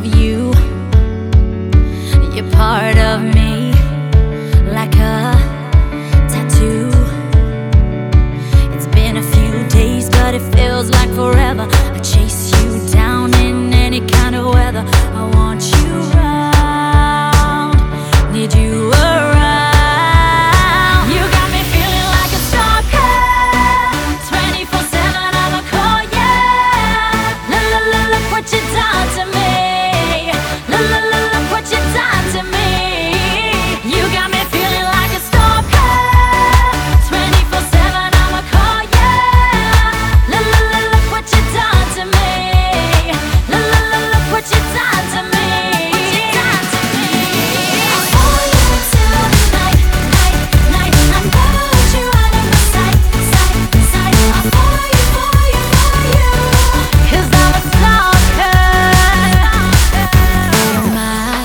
of you. You're part of me, like a tattoo. It's been a few days, but it feels like forever. I chase you down in any kind of weather. I want you around, need you around. You got me feeling like a stalker, 24/7 I'ma call ya. La la la, look what you done to me. La la la, look what you done to me. You got me feeling like a stalker, 24/7 I'ma call ya. La la la, look what you done to me. La la la, look what you done to me. I'll follow you till the night, night, night. I'm gonna let you out of my sight, sight, sight. I'll follow you, follow you, follow you, 'cause I'm a stalker. My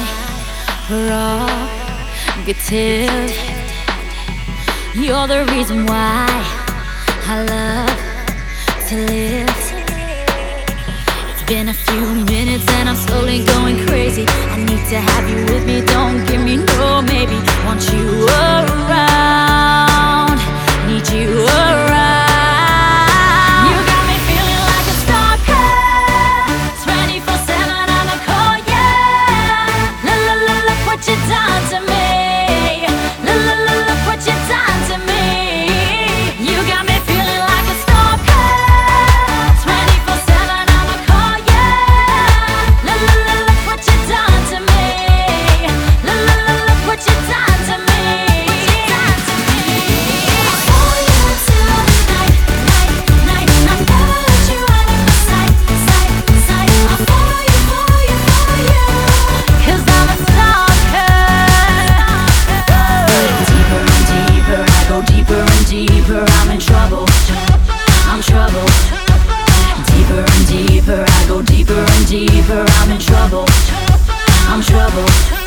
prerogative, you're the reason why I love to live. It's been a few minutes and I'm slowly going crazy. I need to have you with me, don't give me no maybe. Want you around, need you around. You got me feeling like a stalker, 24/7 I'ma call ya. La la la, look what you done to me. La la la, look what you done to me. You got me feeling like a stalker, 24/7 I'ma call ya. La la la, look what you done to me. La la la, look what you done to me. I'll follow you till the night, night, night. I'm gonna let you out of my sight, sight, sight. I'll follow you, follow you, follow you, 'cause I'm a stalker. Deeper and deeper, I go deeper and deeper. I'm in trouble, I'm trouble. Deeper and deeper, I go deeper and deeper. I'm in trouble, I'm trouble.